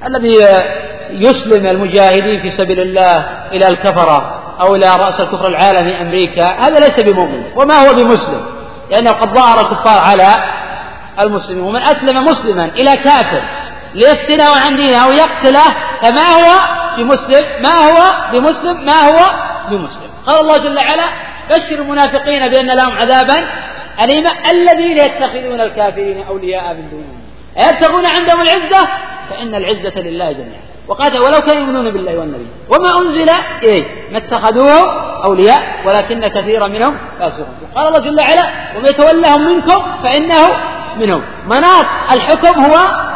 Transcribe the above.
الذي يسلم المجاهدين في سبيل الله إلى الكفرة أو إلى رأس الكفر العالمي أمريكا، هذا ليس بمؤمن وما هو بمسلم، لأنه قد ظهر الكفار على المسلمين. ومن أسلم مسلما إلى كافر ليفتنه عن دينه أو يقتله فما هو بمسلم، ما هو بمسلم. قال الله جل وعلا: بشر المنافقين بأن لهم عذابا أليما الذين يتخذون الكافرين أولياء من دونهم أيبتغون عندهم العزة فإن العزة لله جميعا. وقال: ولو كانوا يؤمنون بالله والنبي وما أنزل إليه ما اتخذوه أولياء ولكن كثيرا منهم فاسقون. قال الله جل وعلا: ومن يتولهم منكم فإنه منهم. مناط الحكم هو